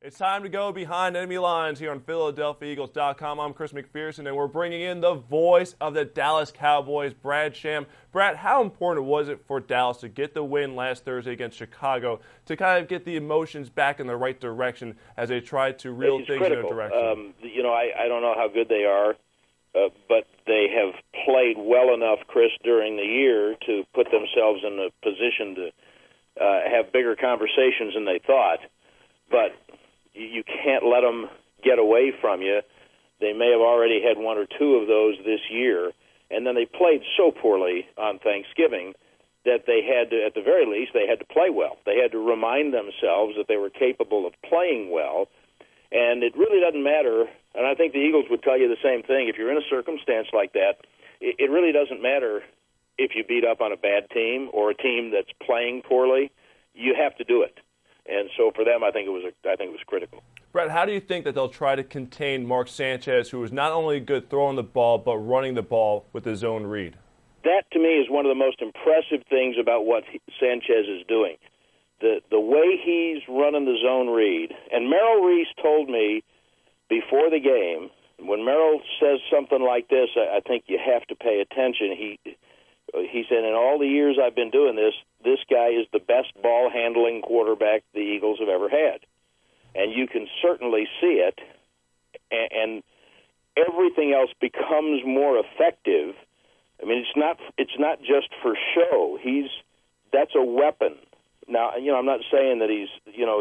It's time to go behind enemy lines here on PhiladelphiaEagles.com. I'm Chris McPherson, and we're bringing in the voice of the Dallas Cowboys, Brad Sham. Brad, how important was it for Dallas to get the win last Thursday against Chicago to kind of get the emotions back in the right direction as they tried to reel things critical. in a direction? I don't know how good they are, but they have played well enough, Chris, during the year to put themselves in a position to have bigger conversations than they thought. But you can't let them get away from you. They may have already had one or two of those this year, and then they played so poorly on Thanksgiving that they had to, at the very least, they had to play well. They had to remind themselves that they were capable of playing well, and it really doesn't matter, and I think the Eagles would tell you the same thing. If you're in a circumstance like that, it really doesn't matter if you beat up on a bad team or a team that's playing poorly. You have to do it. And so for them, I think it was critical. Brett, how do you think that they'll try to contain Mark Sanchez, who is not only good throwing the ball, but running the ball with his zone read? That, to me, is one of the most impressive things about what Sanchez is doing. The way he's running the zone read. And Merrill Reese told me before the game, when Merrill says something like this, I think you have to pay attention. He said, in all the years I've been doing this guy is the best ball-handling quarterback the Eagles have ever had. And you can certainly see it, and everything else becomes more effective. I mean, it's not just for show. That's a weapon. Now, I'm not saying that he's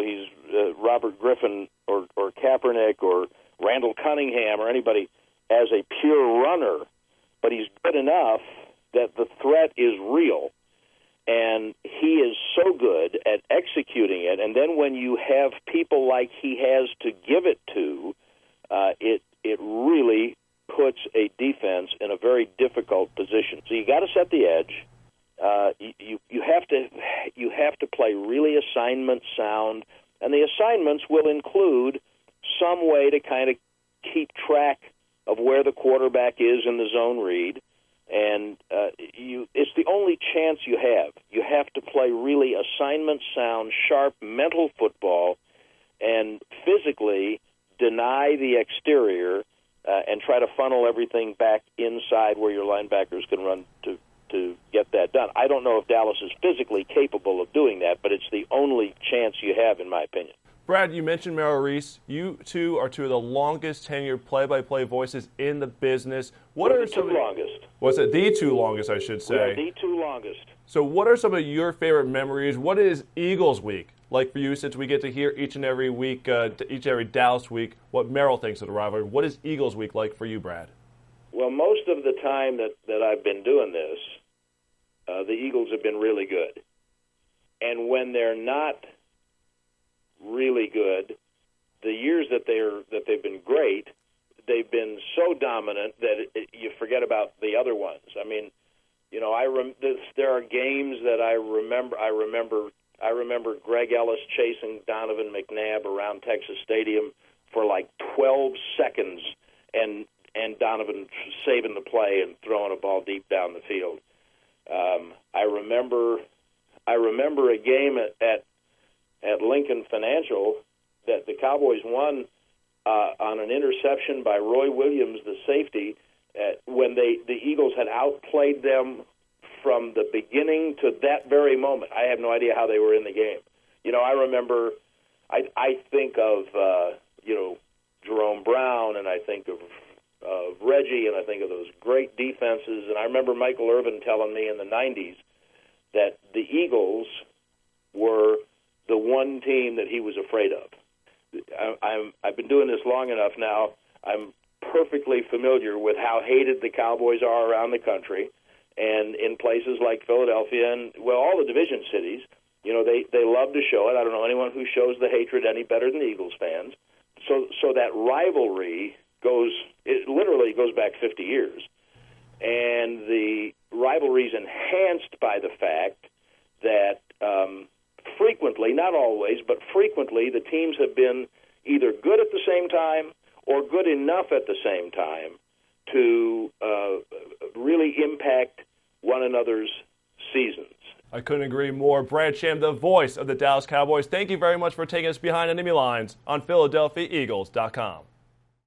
Robert Griffin or Kaepernick or Randall Cunningham or anybody as a pure runner, but he's good enough that the threat is real, and he is so good at executing it. And then when you have people like he has to give it to, it really puts a defense in a very difficult position. So you got to set the edge. You have to play really assignment sound, and the assignments will include some way to kind of keep track of where the quarterback is in the zone read. And it's the only chance you have. You have to play really assignment sound, sharp, mental football, and physically deny the exterior and try to funnel everything back inside where your linebackers can run to get that done. I don't know if Dallas is physically capable of doing that, but it's the only chance you have, in my opinion. Brad, you mentioned Merrill Reese. You two are two of the longest tenured play-by-play voices in the business. What are some the longest? What's it? The two longest, I should say. Yeah, the two longest. So what are some of your favorite memories? What is Eagles Week like for you, since we get to hear each and every week, every Dallas week, what Merrill thinks of the rivalry? What is Eagles Week like for you, Brad? Well, most of the time that I've been doing this, the Eagles have been really good. And when they're not really good, the years that they've been great, they've been so dominant that you forget about the other ones. I mean, there are games that I remember. I remember Greg Ellis chasing Donovan McNabb around Texas Stadium for like 12 seconds, and Donovan saving the play and throwing a ball deep down the field. I remember a game at Lincoln Financial that the Cowboys won on an interception by Roy Williams, the safety, when the Eagles had outplayed them from the beginning to that very moment. I have no idea how they were in the game. I remember, I think of, Jerome Brown, and I think of Reggie, and I think of those great defenses. And I remember Michael Irvin telling me in the 90s that the Eagles were the one team that he was afraid of. I've been doing this long enough now. I'm perfectly familiar with how hated the Cowboys are around the country, and in places like Philadelphia and, all the division cities, they love to show it. I don't know anyone who shows the hatred any better than the Eagles fans. So that rivalry literally goes back 50 years. And the rivalry is enhanced by the fact that frequently, not always, but frequently, the teams have been either good at the same time or good enough at the same time to really impact one another's seasons. I couldn't agree more. Brad Sham, the voice of the Dallas Cowboys, thank you very much for taking us behind enemy lines on PhiladelphiaEagles.com.